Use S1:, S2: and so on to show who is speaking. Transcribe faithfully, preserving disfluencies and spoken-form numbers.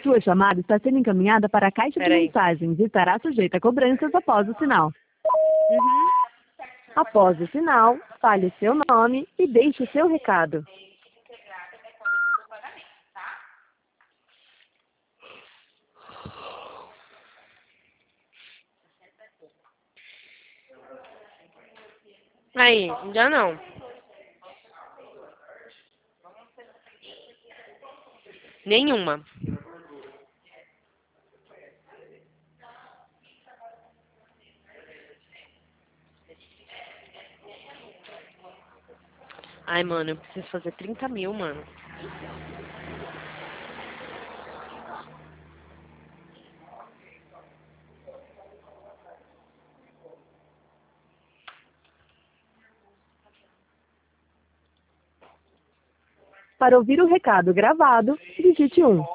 S1: Sua chamada está sendo encaminhada para a caixa de
S2: Peraí.
S1: mensagens e estará sujeita a cobranças após o sinal.
S2: Uhum.
S1: Após o sinal, fale seu nome e deixe seu recado.
S2: Aí, já não. Nenhuma. Ai, mano, eu preciso fazer trinta mil, mano.
S1: Para ouvir o recado gravado, digite um.